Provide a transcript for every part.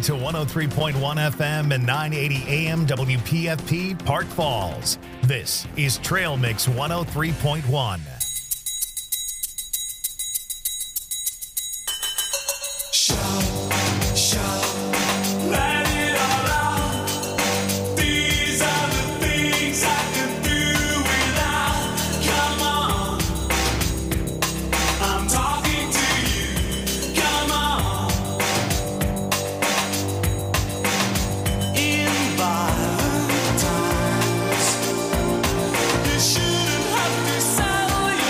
to 103.1 FM and 980 AM WPFP Park Falls. This is Trail Mix 103.1. Shouldn't have to sell you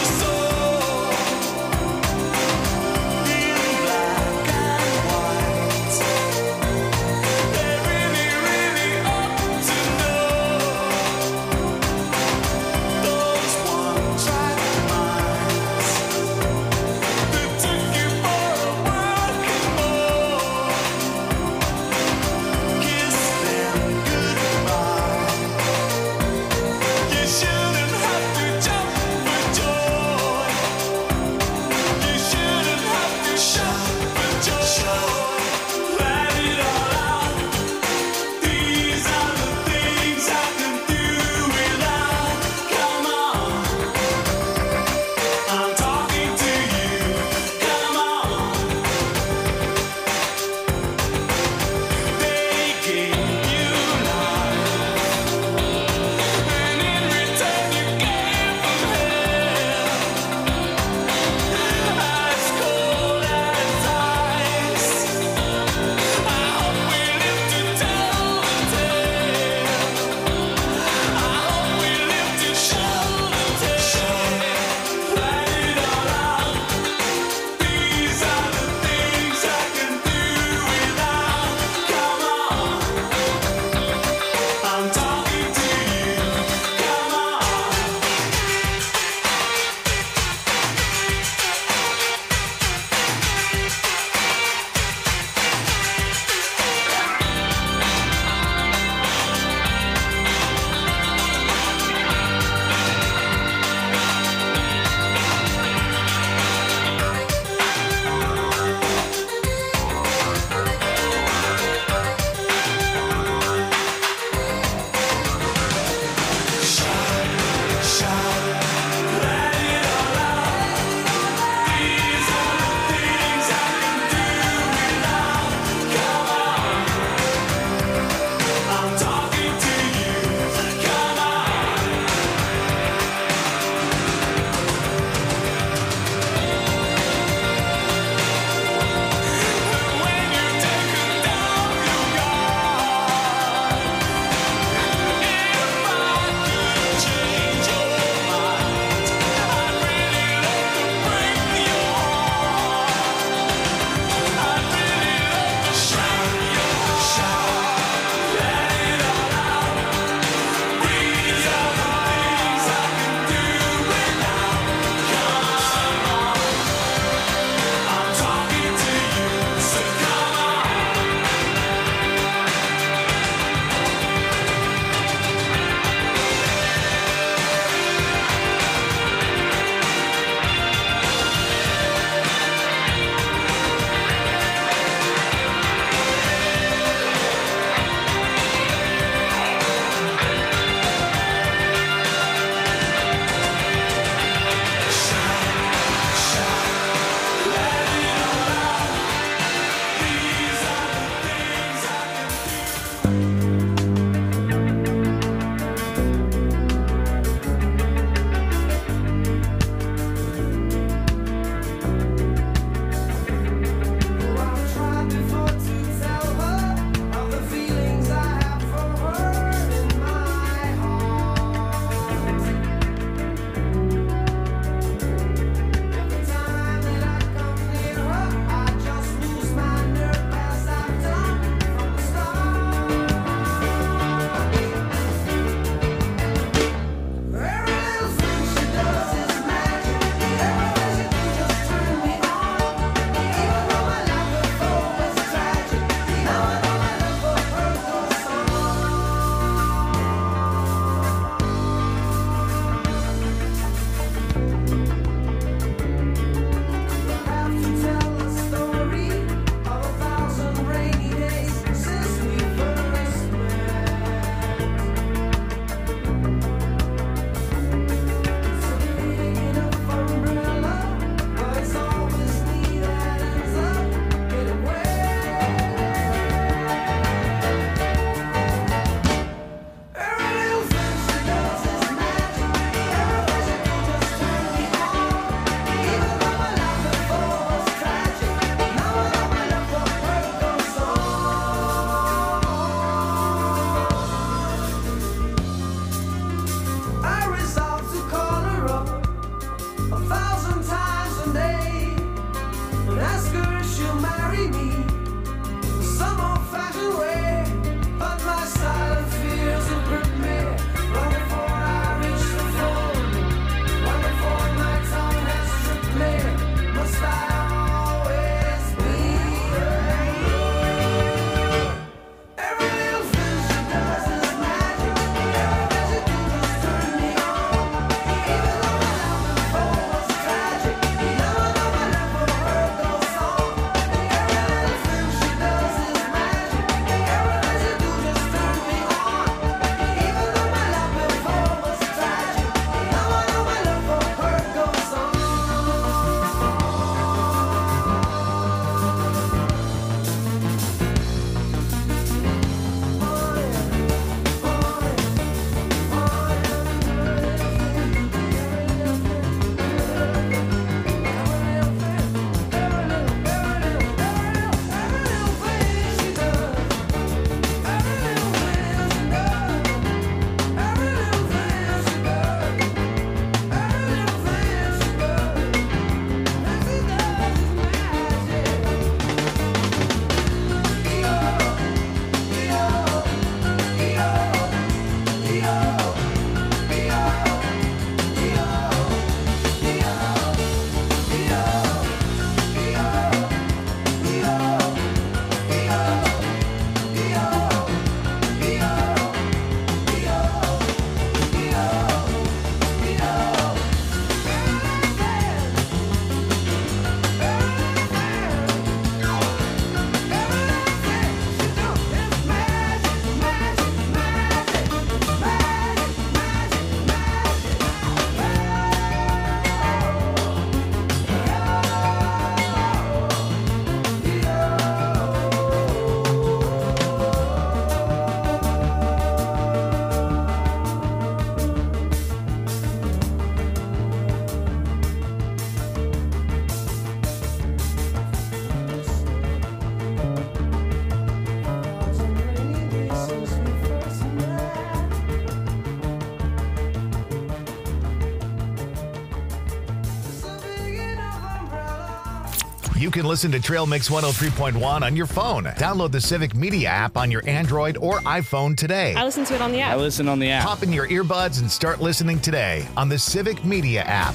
You can listen to Trail Mix 103.1 on your phone. Download the Civic Media app on your Android or iPhone today. I listen to it on the app. I listen on the app. Pop in your earbuds and start listening today on the Civic Media app.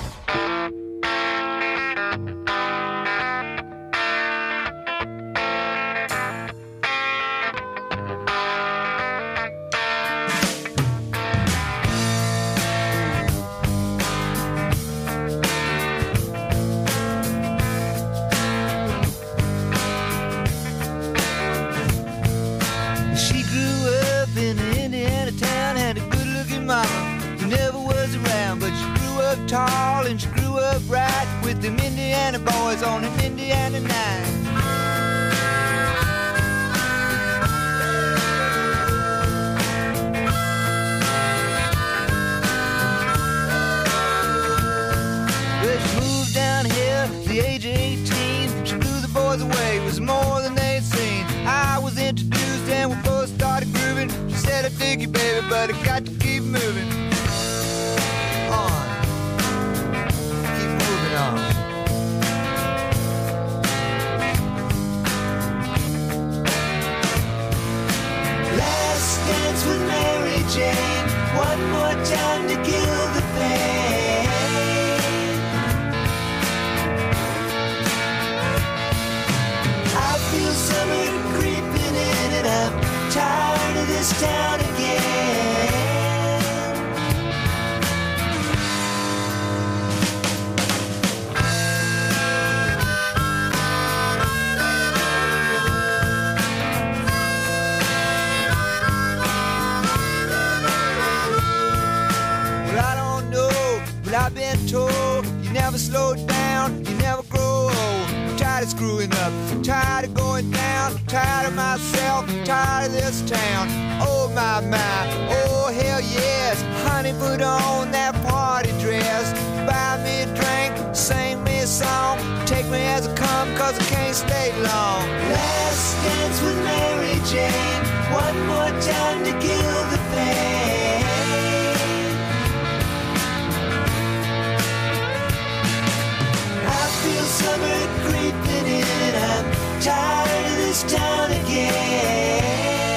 Tall and she grew up right with them Indiana boys on an Indiana night. Well, she moved down here at the age of 18. She blew the boys away, it was more than they'd seen. I was introduced and we both started grooving. She said, I dig you, baby, but I got to keep moving on. Last dance with Mary Jane, one more time to kill the pain. I feel summer creeping in and I'm tired of this town again. I've been told you never slow down, you never grow old. I'm tired of screwing up, tired of going down, tired of myself, tired of this town. Oh my, oh hell yes. Honey, put on that party dress, buy me a drink, sing me a song, take me as I come, cause I can't stay long. Last dance with Mary Jane, one more time to kill the pain. Feel summer creeping in, I'm tired of this town again.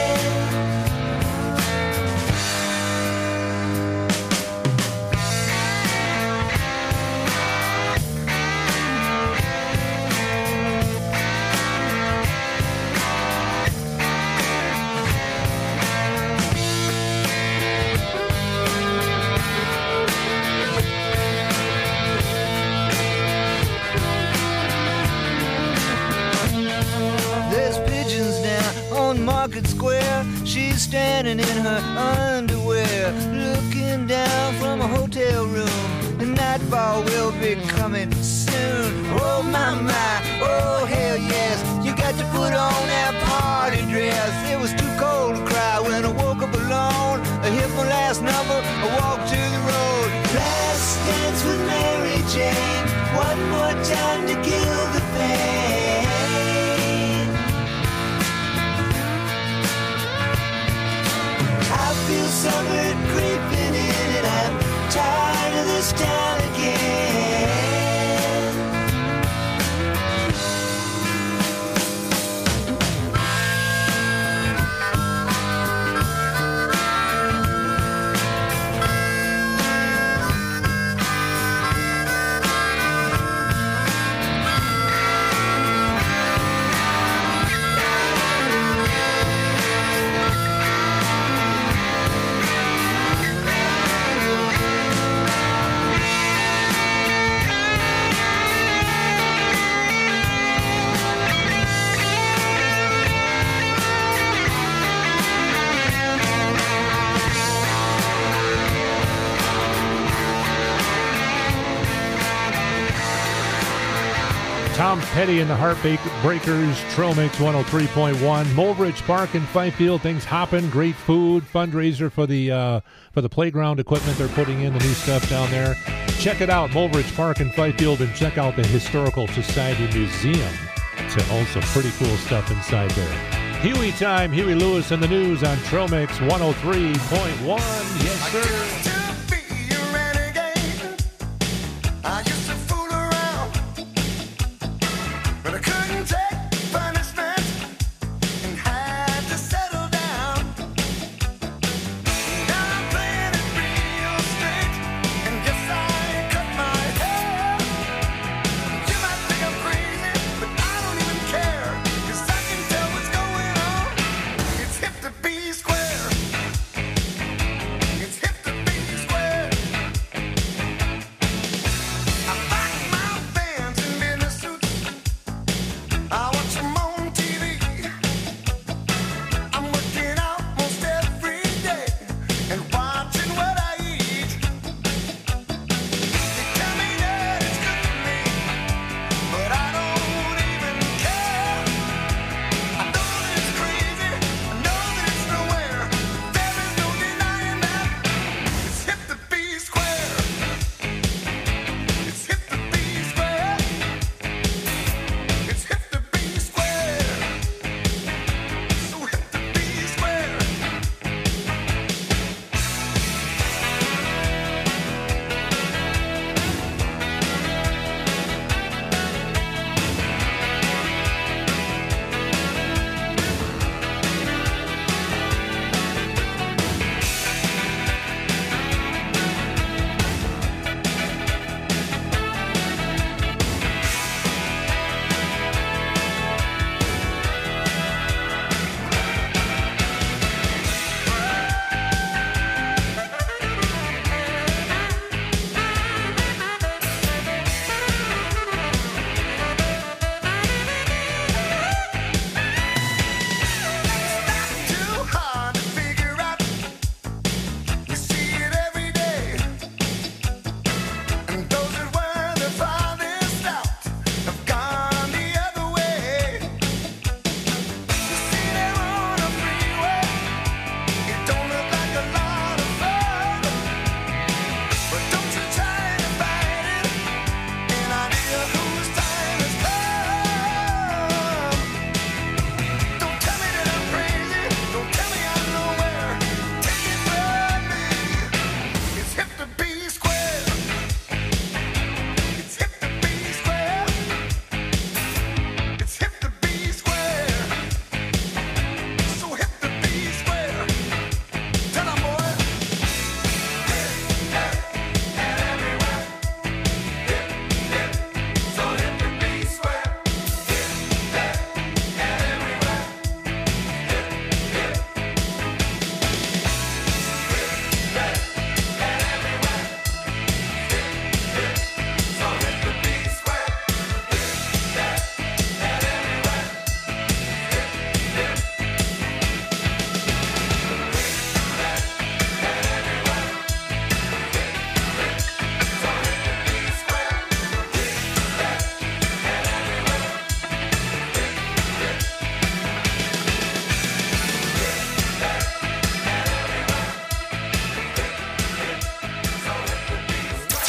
Market Square, she's standing in her underwear, looking down from a hotel room. The nightfall will be coming soon. Oh my, oh hell yes. You got to put on that party dress. It was too cold to cry when I woke up alone. I hit my last number, I walked to the road. Last dance with Mary Jane, one more time to kill the pain. I feel summer creeping in and I'm tired of this town again. Tom Petty and the Heartbreakers, Trail Mix 103.1. Mulbridge Park in Fifield, things hopping, great food, fundraiser for the playground equipment they're putting in, the new stuff down there. Check it out, Mulbridge Park in Fifield, and check out the Historical Society Museum. It's also pretty cool stuff inside there. Huey time, Huey Lewis and the news on Trail Mix 103.1. Yes, sir. I used to fool around, but I couldn't.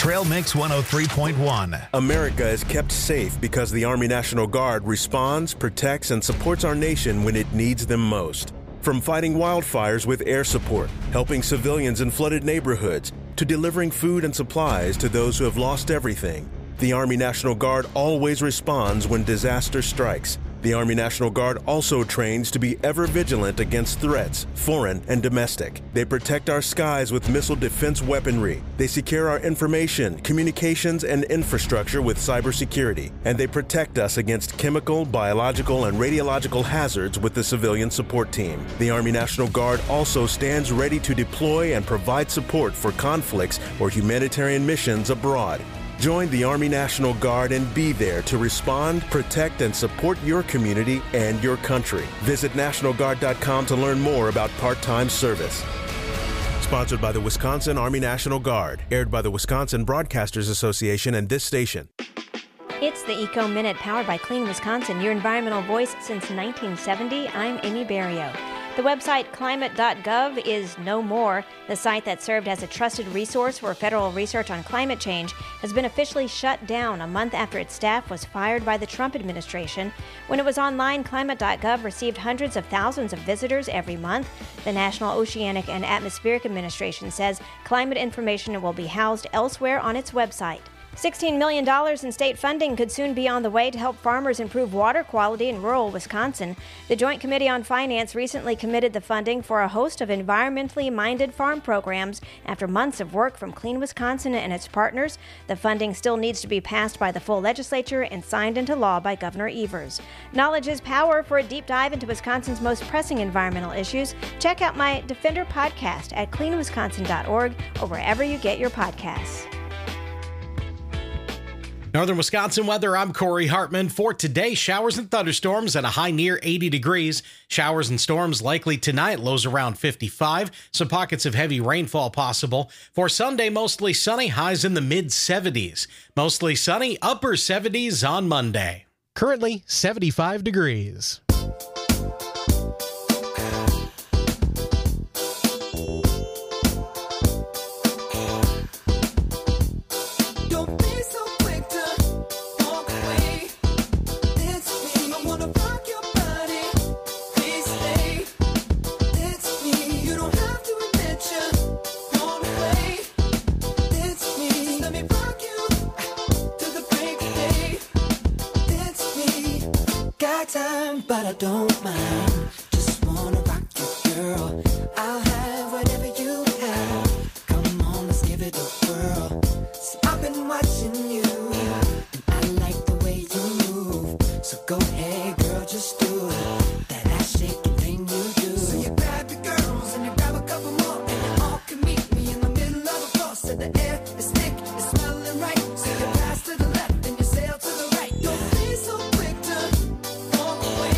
Trail Mix 103.1. America is kept safe because the Army National Guard responds, protects, and supports our nation when it needs them most. From fighting wildfires with air support, helping civilians in flooded neighborhoods, to delivering food and supplies to those who have lost everything, the Army National Guard always responds when disaster strikes. The Army National Guard also trains to be ever vigilant against threats, foreign and domestic. They protect our skies with missile defense weaponry. They secure our information, communications, and infrastructure with cybersecurity. And they protect us against chemical, biological, and radiological hazards with the civilian support team. The Army National Guard also stands ready to deploy and provide support for conflicts or humanitarian missions abroad. Join the Army National Guard and be there to respond, protect, and support your community and your country. Visit NationalGuard.com to learn more about part-time service. Sponsored by the Wisconsin Army National Guard. Aired by the Wisconsin Broadcasters Association and this station. It's the Eco Minute, powered by Clean Wisconsin, your environmental voice since 1970. I'm Amy Barrio. The website climate.gov is no more. The site that served as a trusted resource for federal research on climate change has been officially shut down a month after its staff was fired by the Trump administration. When it was online, climate.gov received hundreds of thousands of visitors every month. The National Oceanic and Atmospheric Administration says climate information will be housed elsewhere on its website. $16 million in state funding could soon be on the way to help farmers improve water quality in rural Wisconsin. The Joint Committee on Finance recently committed the funding for a host of environmentally minded farm programs after months of work from Clean Wisconsin and its partners. The funding still needs to be passed by the full legislature and signed into law by Governor Evers. Knowledge is power. For a deep dive into Wisconsin's most pressing environmental issues, check out my Defender podcast at cleanwisconsin.org or wherever you get your podcasts. Northern Wisconsin weather, I'm Corey Hartman. For today, showers and thunderstorms at a high near 80 degrees. Showers and storms likely tonight, lows around 55. Some pockets of heavy rainfall possible. For Sunday, mostly sunny, highs in the mid-70s. Mostly sunny, upper 70s on Monday. Currently 75 degrees. But I don't mind, just wanna rock you, girl. I'll have whatever you have. Come on, let's give it a whirl. See, I've been watching you, and I like the way you move. So go ahead, girl, just do it. That ass shaking thing you do. So you grab your girls and you grab a couple more, and you all can meet me in the middle of the floor. So the air is thick, it's smelling right. So you pass to the left and you sail to the right. Don't be so quick to walk away.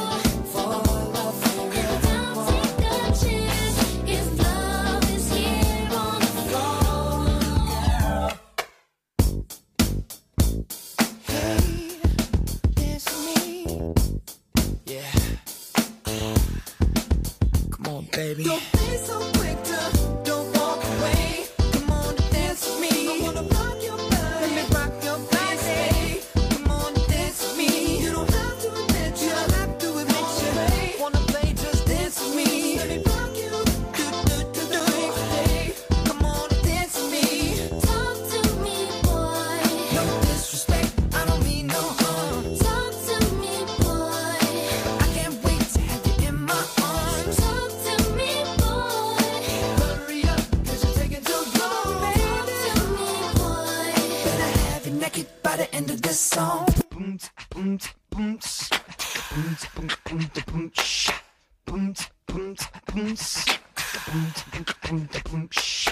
Is love is here. baby. Don't be so quick to don't walk away. Come on, dance with me. I wanna rock your body. Let me rock your body. Come on, dance with me. You don't have to admit you. Don't have to admit you. Wanna play, just dance with me. Let me rock you. Come on, dance with me. Talk to me, boy. No disrespect, I don't mean no harm. Talk to me, boy. I can't wait to have you in my arms. Talk to me, boy. Hurry up, 'cause you're taking too long, baby. Talk to me, boy. Better have you naked by the end of this song. Boom, boom, boom, boom, boom, boom, boom, boom, boom, boom, boom, boom, boom,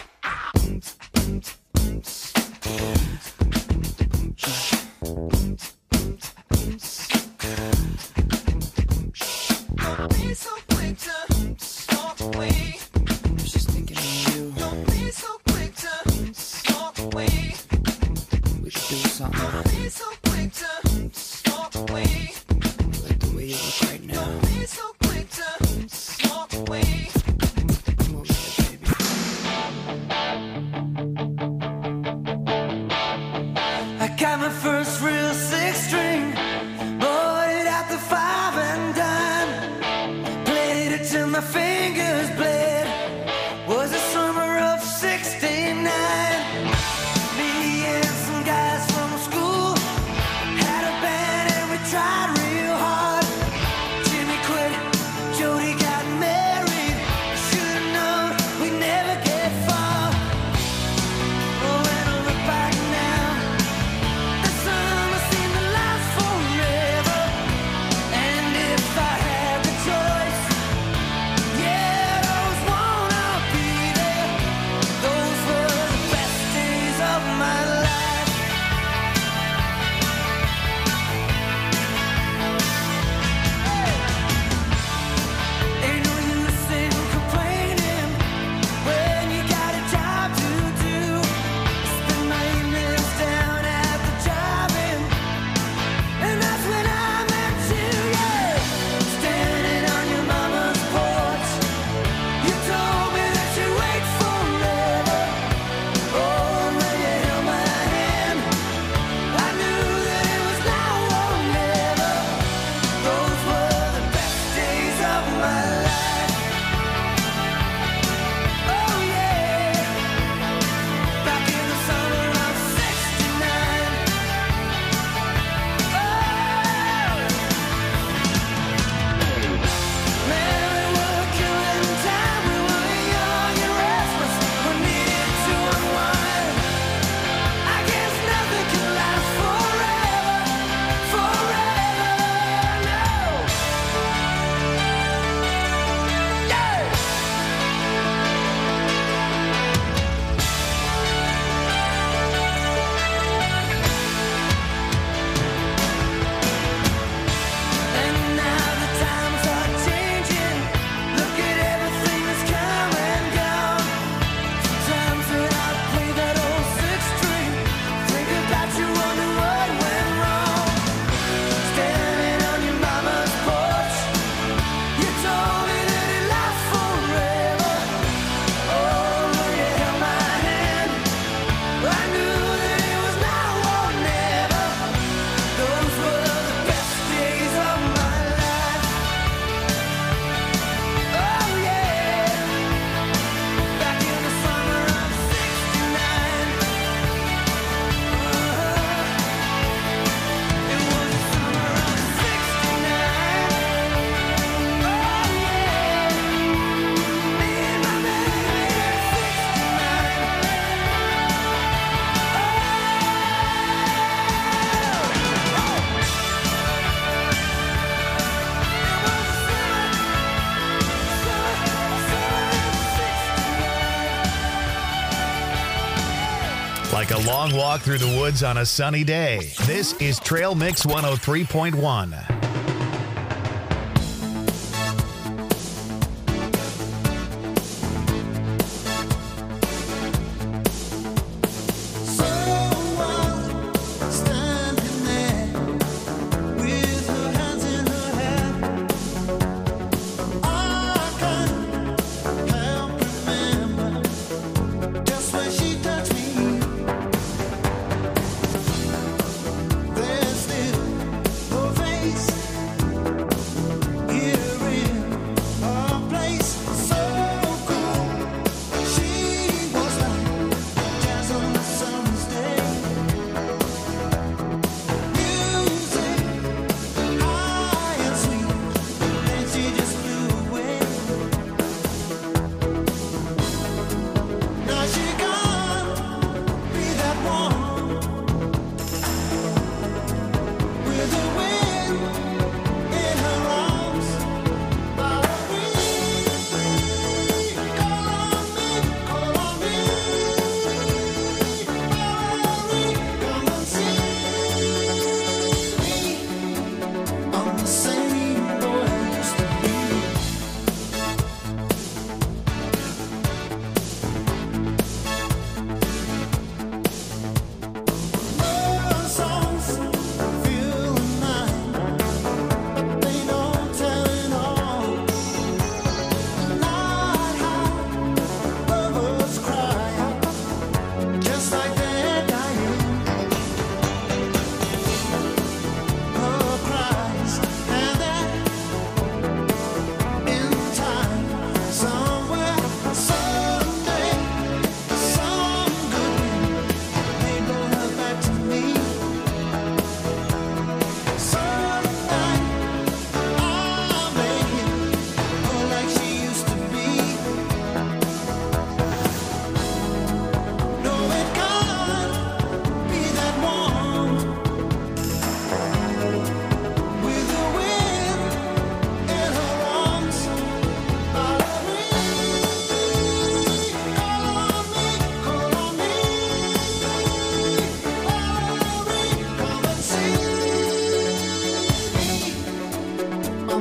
don't be so quick to walk away. I'm just thinking of you. Don't be so quick to walk away. We should do something. Don't be so quick to walk away. I like the way you look right now. Don't be so quick to walk away. Come over here, baby. I got my first real six string. Bought it at the 5 and dime. Played it till my fingers bled. Was the summer of '69. Me and some guys from school had a band and we tried real hard. Jimmy quit, Jody got married. Should've known we'd never get far. Oh, when I look back now, the summer seemed to last forever. And if I had the choice, yeah, those wanna be there. Those were the best days of my life. Ain't no use in complaining when you got a job to do. Spend my evenings down at the drive-in, and that's when I met you, yeah. Standing on your mama's porch, you told me that you'd wait forever. Oh, when you held my hand, I knew that it was now or never. Those were the best days of my life. Oh yeah, back in the summer of '69. Man, we were killing time. We were young and restless. We needed to unwind. I guess nothing can last forever, forever, no. Yeah. And now the times are changing. Look at everything that's come and gone. Sometimes when I play that old six string, think about you, wonder what went wrong. Standing on your mama's porch, you told me that it lasts forever. Oh, when you held my hand, I knew that it was now or never. Those were the best days of my life. Oh yeah, back in the summer of '69. It was the summer of '69. Oh yeah, me and my baby, '69. Like a long walk through the woods on a sunny day. This is Trail Mix 103.1. Someone standing there with her hands in her hair. I can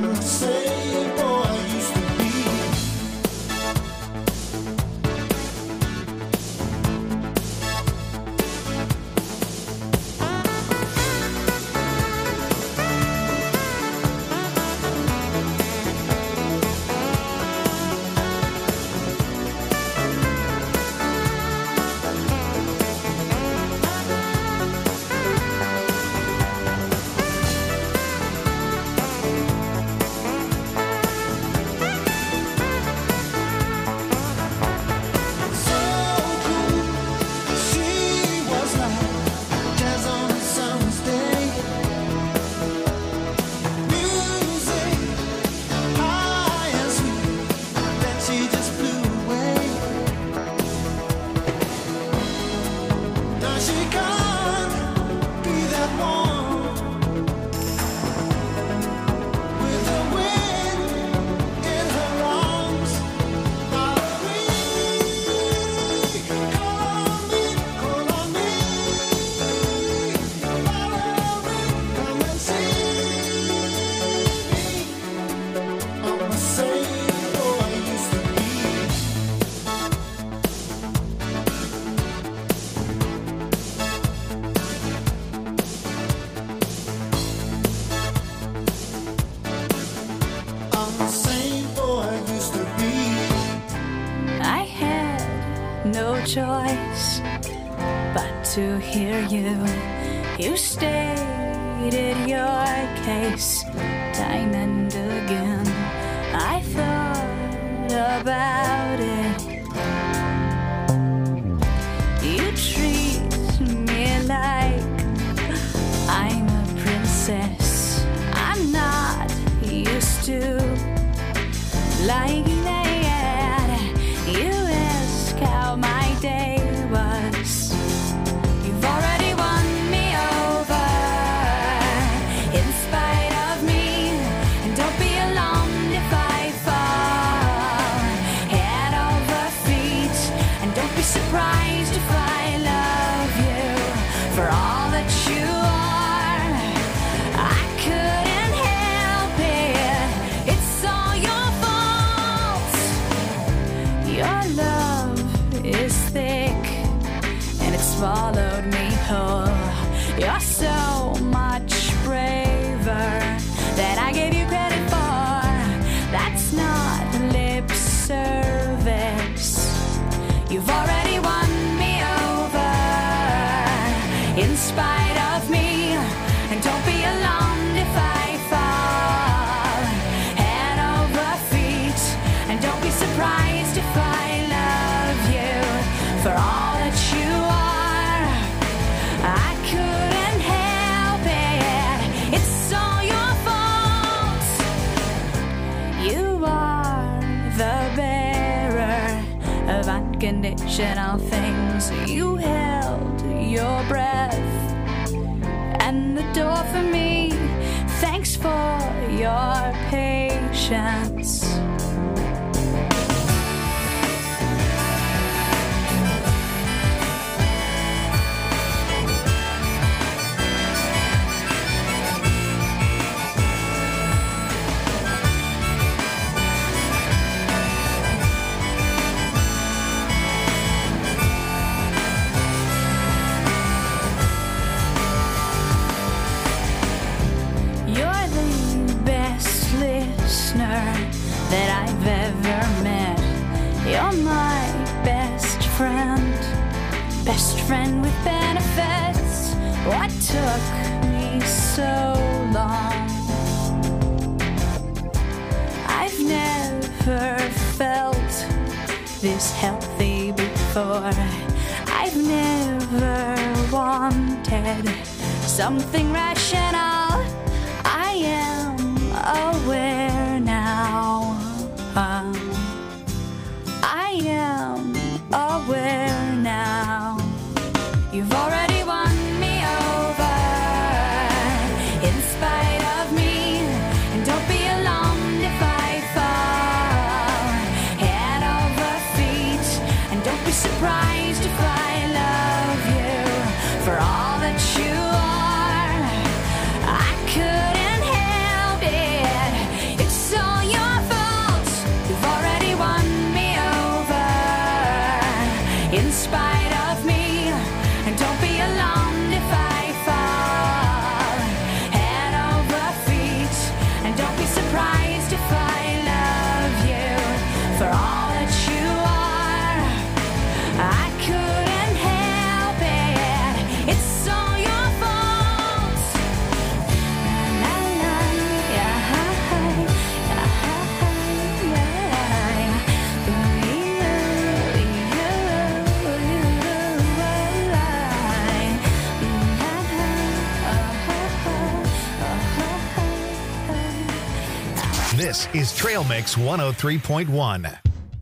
choice but to hear you. You stated your case time and again. I thought about it. You treat me like I'm a princess. I'm not used to like that. You ask how my day was. You've already won me over in spite of me. And don't be alarmed if I fall head over feet. And don't be surprised if I love you for all that you are. I couldn't help it. It's all your fault. Your love is thick and it swallowed me whole. You're so much braver than I gave you credit for. That's not lip service. You've already won me over in spite of me. And don't be alarmed if I fall head over feet. And don't be surprised if I love you for all that you are. I couldn't help it. It's all your fault. You are the bearer of unconditional things. You held your breath and the door for me. Thanks for your patience. You're the best listener that I've ever met. You're my best friend with benefits. What took me so long? I've never felt this healthy before. I've never wanted something rational. I am aware now. I am aware now. You've already won me over in spite of me. And don't be alarmed if I fall head over feet. And don't be surprised if I love you for all that you are. I couldn't help it. This is Trail Mix 103.1.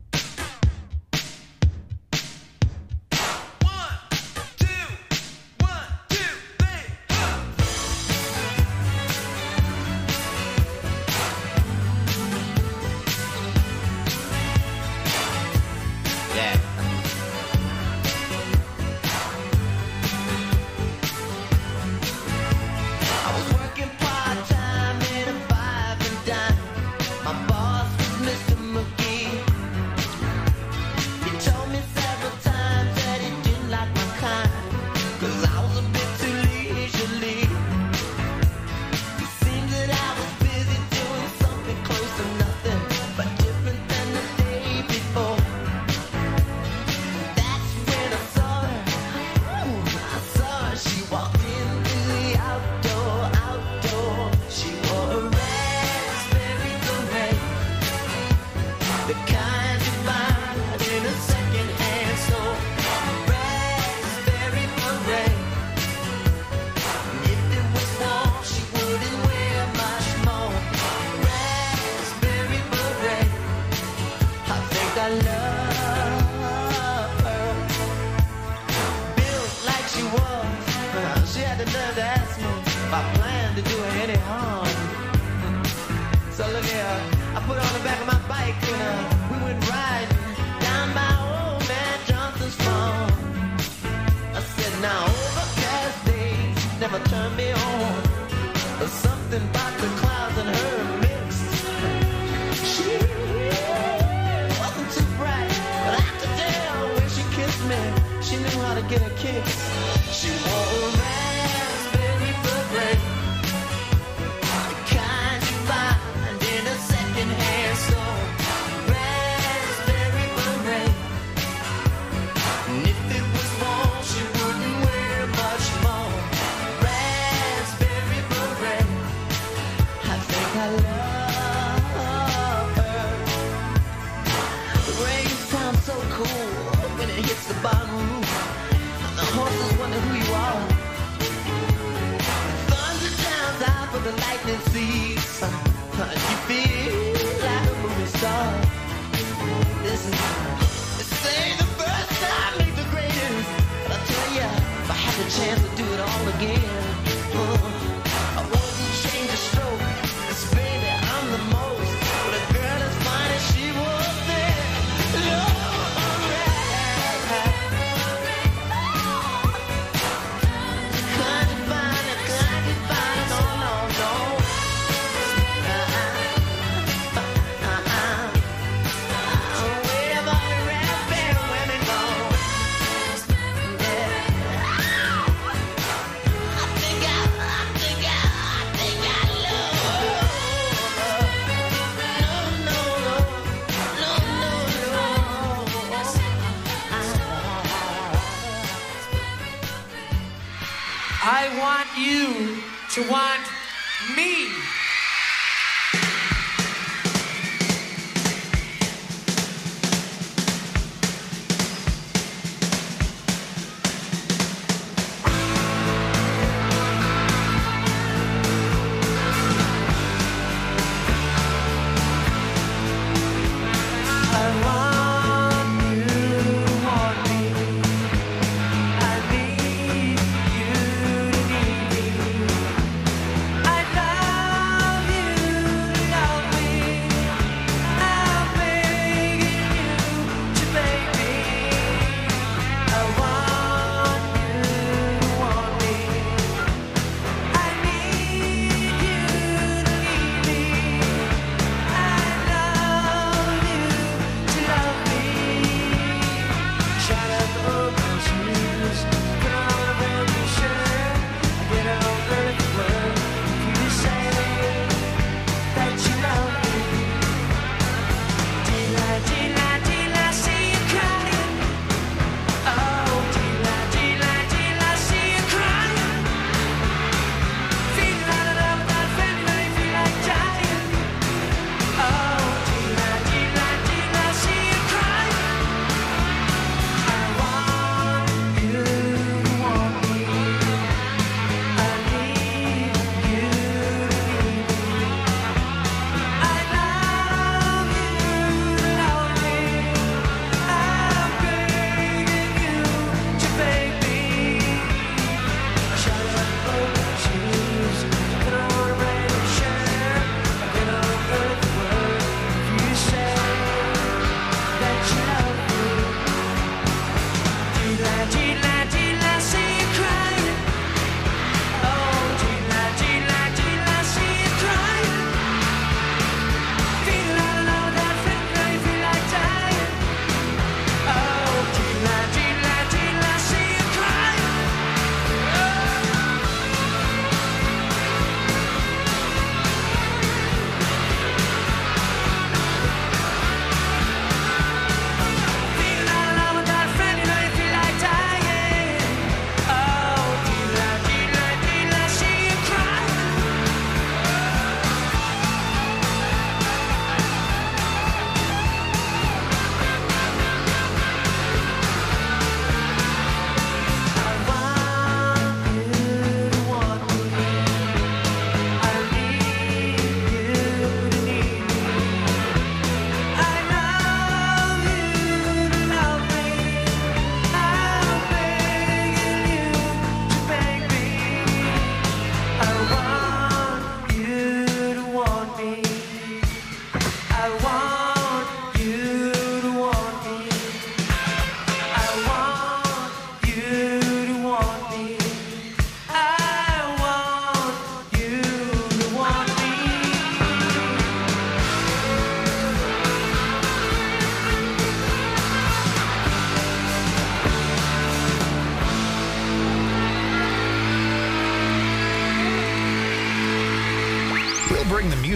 I want you to want me. I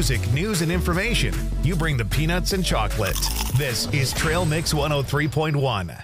music, news, and information. You bring the peanuts and chocolate. This is Trail Mix 103.1.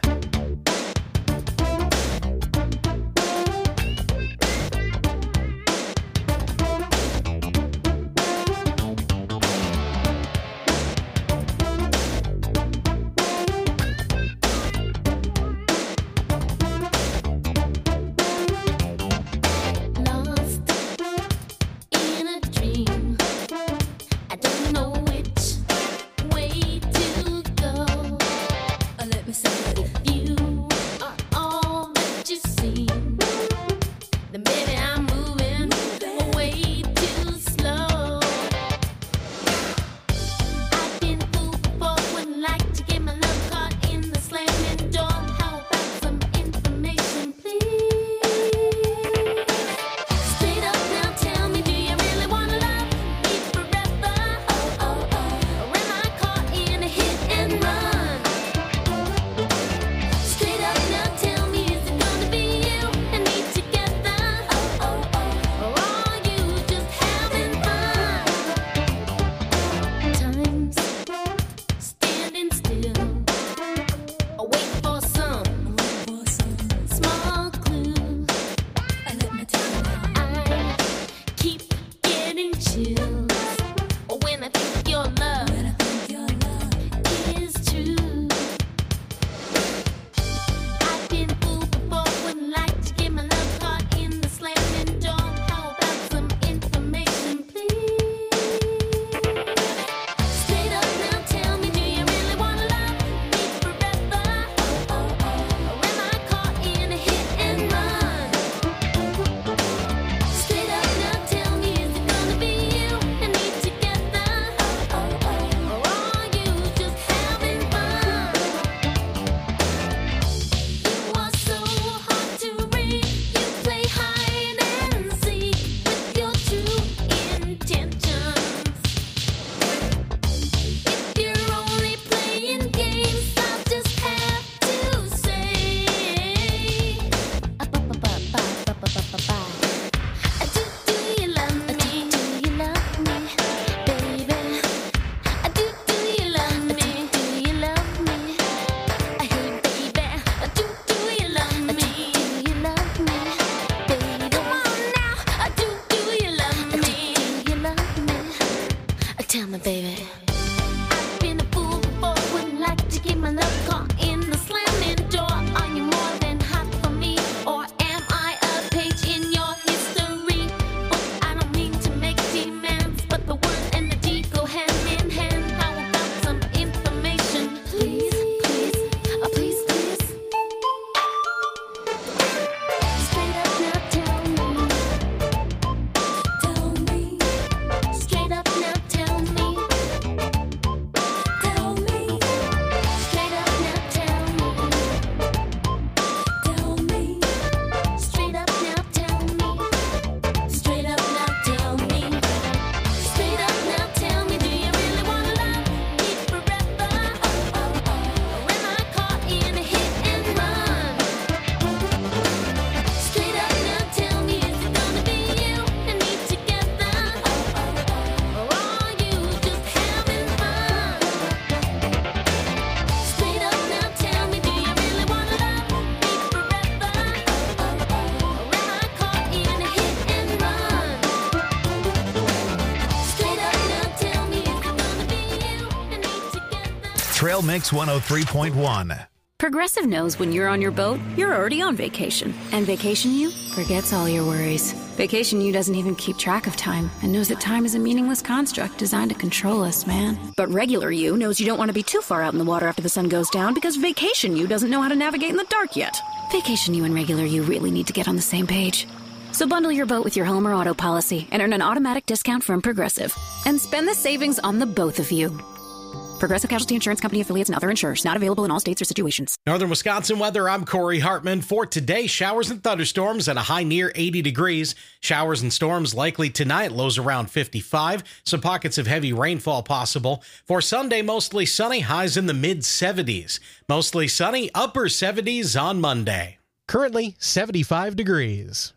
Trail Mix 103.1. Progressive knows when you're on your boat, you're already on vacation. And Vacation You forgets all your worries. Vacation You doesn't even keep track of time and knows that time is a meaningless construct designed to control us, man. But Regular You knows you don't want to be too far out in the water after the sun goes down because Vacation You doesn't know how to navigate in the dark yet. Vacation You and Regular You really need to get on the same page. So bundle your boat with your home or auto policy and earn an automatic discount from Progressive. And spend the savings on the both of you. Progressive Casualty Insurance Company affiliates and other insurers. Not available in all states or situations. Northern Wisconsin weather, I'm Corey Hartman. For today, showers and thunderstorms at a high near 80 degrees. Showers and storms likely tonight, lows around 55. Some pockets of heavy rainfall possible. For Sunday, mostly sunny, highs in the mid-70s. Mostly sunny, upper 70s on Monday. Currently 75 degrees.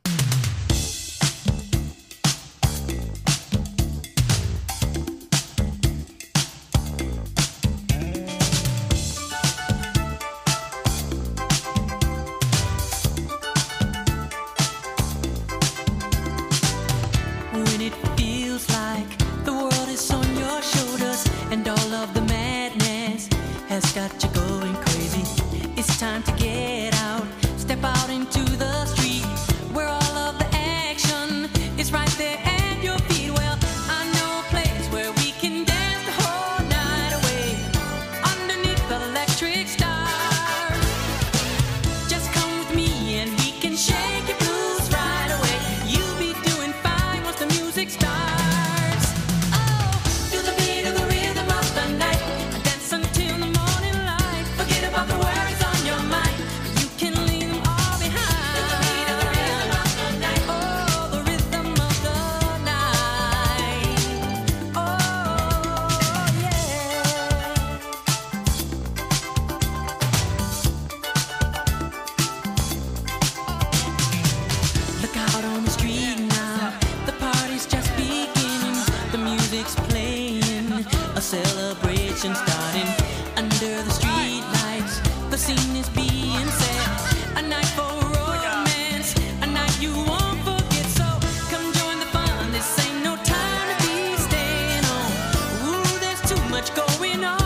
celebration starting under the street lights. The scene is being set, a night for romance, a night you won't forget. So come join the fun. This ain't no time to be staying home. Ooh, there's too much going on.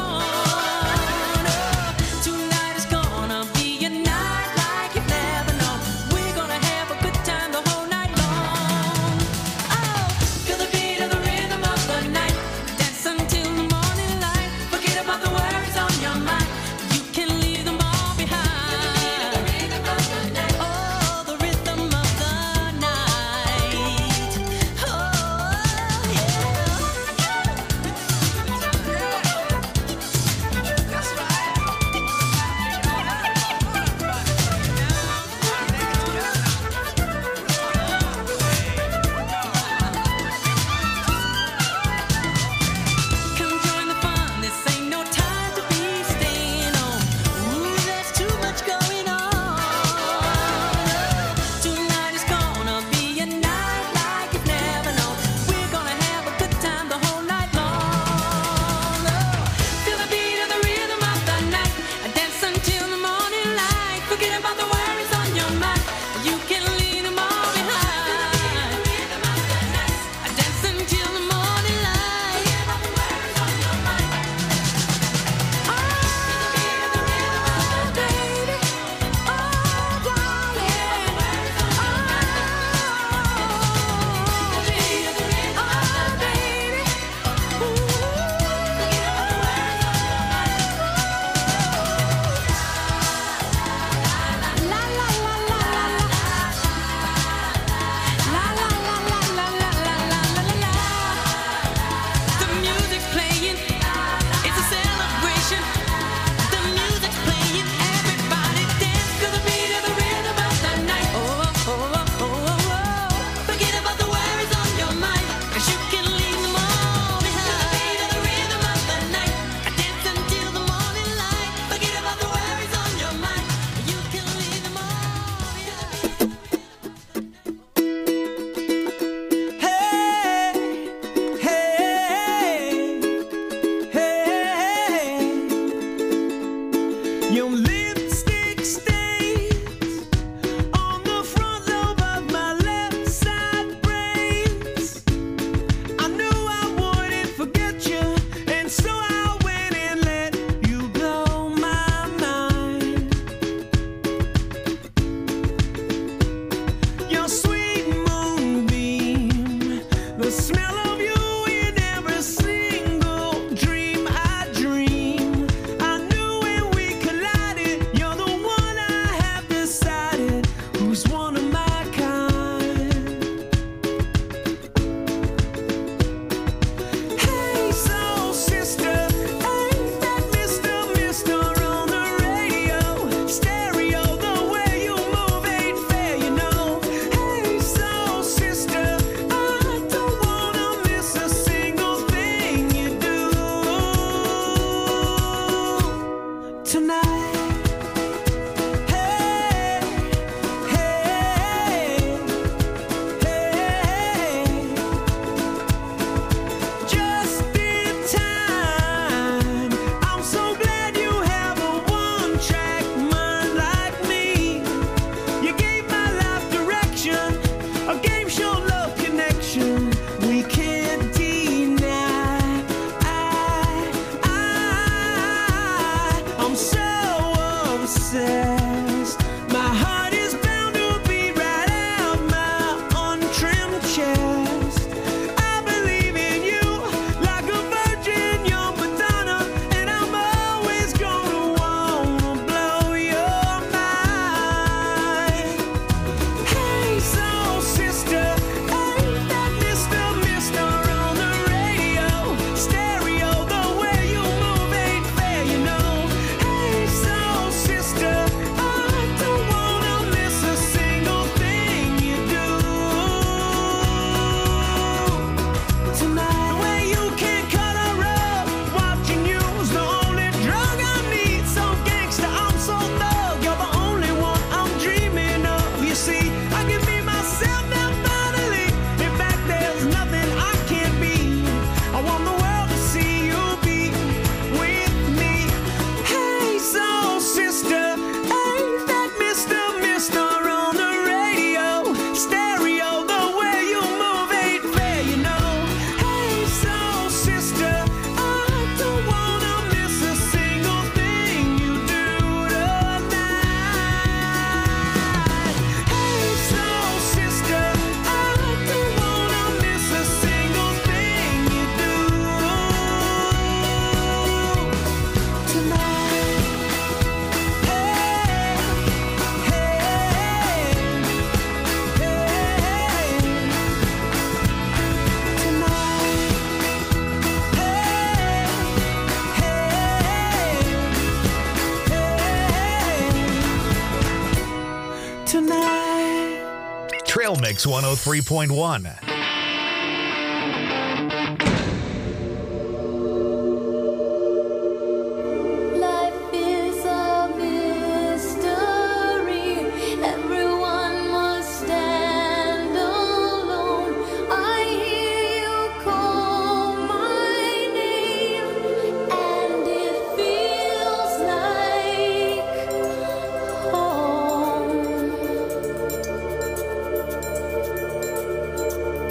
Oh, tonight is gonna be a night like you've never known. We're gonna have a good time the whole night long. Oh, feel the beat of the rhythm of the night. Dance until the morning light. Forget about the worries on your mind. You can leave them all behind. Oh, the rhythm of the Trail Mix 103.1. Life is a mystery. Everyone must stand alone. I hear you call my name, and it feels like home.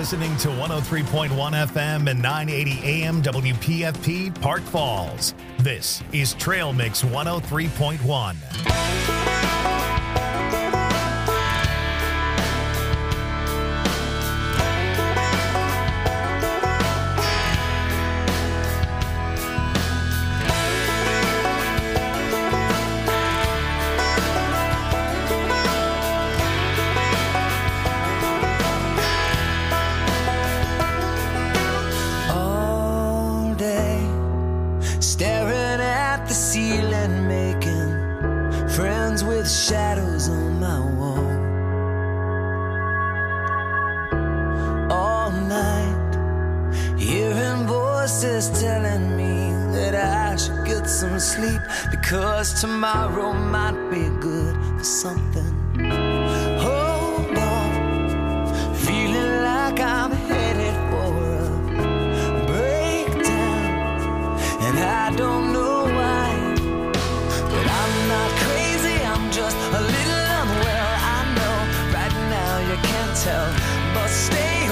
listening to 103.1 FM and 980 AM WPFP Park Falls. This is Trail Mix 103.1. All day, staring at the ceiling, making friends with shadows on my wall. All night, hearing voices telling me that I should get some sleep, because tomorrow might be good for something. Hold on, feeling like I'm headed for a breakdown, and I don't know why, but I'm not crazy, I'm just a little unwell. I know right now you can't tell, but stay